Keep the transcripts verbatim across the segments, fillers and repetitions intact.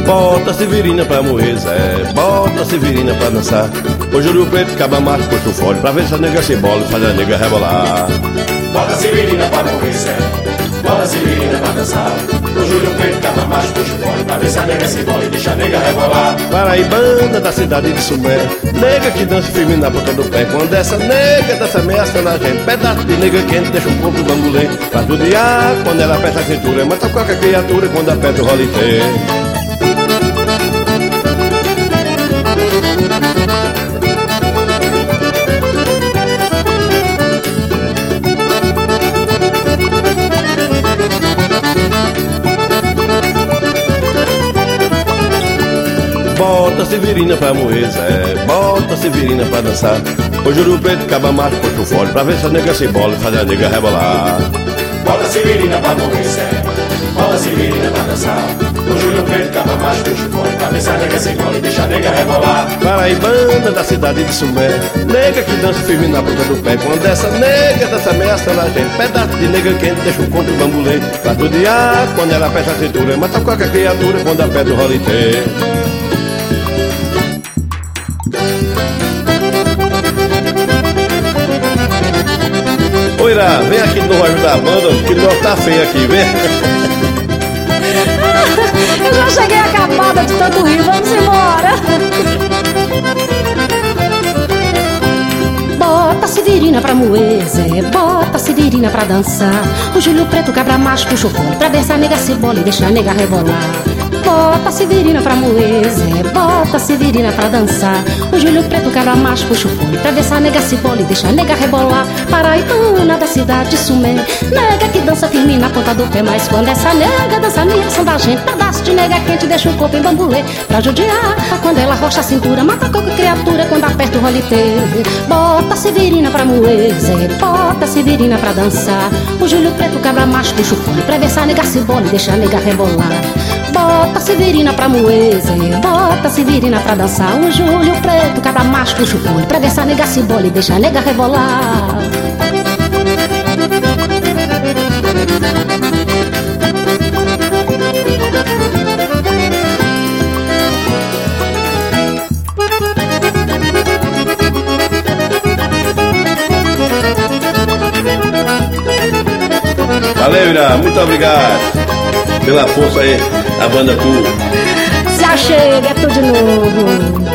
Bota Severina pra morrer, Zé, bota Severina pra dançar. Hoje o Rio Preto, caba macho, puxa o fole, pra ver se a nega se bola e faz a nega rebolar. Bota Severina pra morrer, Zé, bota Severina pra dançar. Hoje o Rio Preto, caba macho, puxa o fole, pra ver se a nega se bola e deixa a nega rebolar. Paraibana da cidade de Sumé, nega que dança firme na ponta do pé. Quando essa nega dança ameaça na gente, pedaço de nega quente deixa um corpo bambolê. Pra judiar, quando ela aperta a cintura, mata qualquer criatura quando aperta o rolitê. Bota Severina pra morrer, Zé, bota Severina pra dançar. Hoje o Rio Preto, caba macho, puxa o fole, pra ver se a nega se bola e faz a nega rebolar. Bota Severina pra morrer, Zé, bota Severina pra dançar. Hoje o Rio Preto, caba macho, puxa o fole, pra ver se a nega se bola e deixa a nega rebolar. Paraibana da cidade de Sumé, nega que dança firme na ponta do pé. Quando essa nega dança ameaça na gente, pedaço de nega quente deixa um conto bambolê. Pra judiar, quando ela aperta a cintura, mata qualquer criatura quando aperta o rolitê. Oira, vem aqui no Rojo da Banda, que o nosso tá feio aqui, vem. Eu já cheguei acabada de tanto rir, vamos embora. Bota Severina pra moer, Zé, bota Severina pra dançar. O Júlio Preto, cabra macho, puxa o fole, pra ver se a nega se bola e deixa a nega rebolar. Bota Severina pra moer, Zé, bota Severina pra dançar. O Júlio Preto, cabra macho, puxa o fole, pra ver se a nega se bola e deixa a nega rebolar. Paraibana da cidade de Sumé, nega que dança firme na ponta do pé. Mas quando essa nega dança ameaçando a gente, pedaço de nega quente deixa o corpo em bambolê. Pra judiar, quando ela rocha a cintura, mata qualquer criatura quando aperta o rolitê. Bota Severina pra moer, Zé, bota Severina pra dançar. O Júlio Preto, cabra macho, puxa o fole, pra ver se a nega se bola e deixa a nega rebolar. Bota Severina pra moer, Zé, bota Severina pra dançar. O Júlio Preto, cabra macho, puxa o fole, pra ver se a nega se bola e deixa a nega rebolar. Valeu, Ira, muito obrigado pela força aí, a banda Cu. Já chega, é tudo de novo.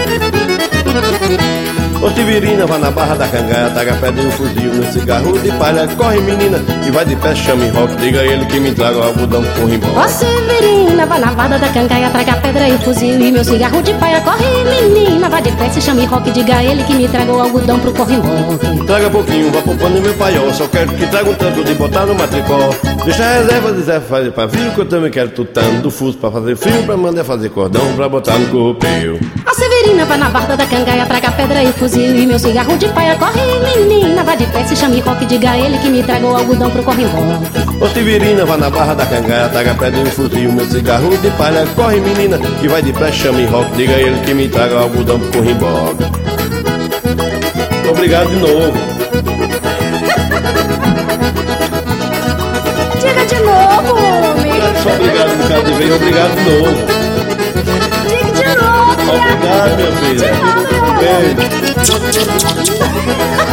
Ô Severina, vai na barra da cangaia, taga pedra e um fuzil no cigarro de palha. Corre menina, que vai de pé, chame rock, diga ele que me traga o algodão com rimbão. Ó Severina, vai na barra da cangaia, traga pedra e fuzil e meu cigarro de palha. Corre menina, vai de pé, se chame rock, diga ele que me traga o algodão pro corrimão. Traga pouquinho, vá poupando meu paiol, só quero que traga um tanto de botar no matricó. Deixa a reserva de Zé fazer pavio, que eu também quero tutano do fuso pra fazer fio, pra mandar fazer cordão, pra botar no correio. Ó Severina, vai na barra da cangaia, traga pedra e fuzil e meu cigarro de paia. Corre menina, vai de pé, se chame rock, diga ele que me traga o algodão pro corrimão. Ô Severina, vai na barra da cangaia, taga pedra e um fuzil, meu cigarro de palha. Corre menina, que vai de pé, chame rock, diga ele que me traga o algodão pro corrimão. Obrigado de novo. Diga de novo, homem. Só obrigado por causa de vez, obrigado de novo. Diga de novo. Obrigado, minha filha. De novo, meu amor. Beijo.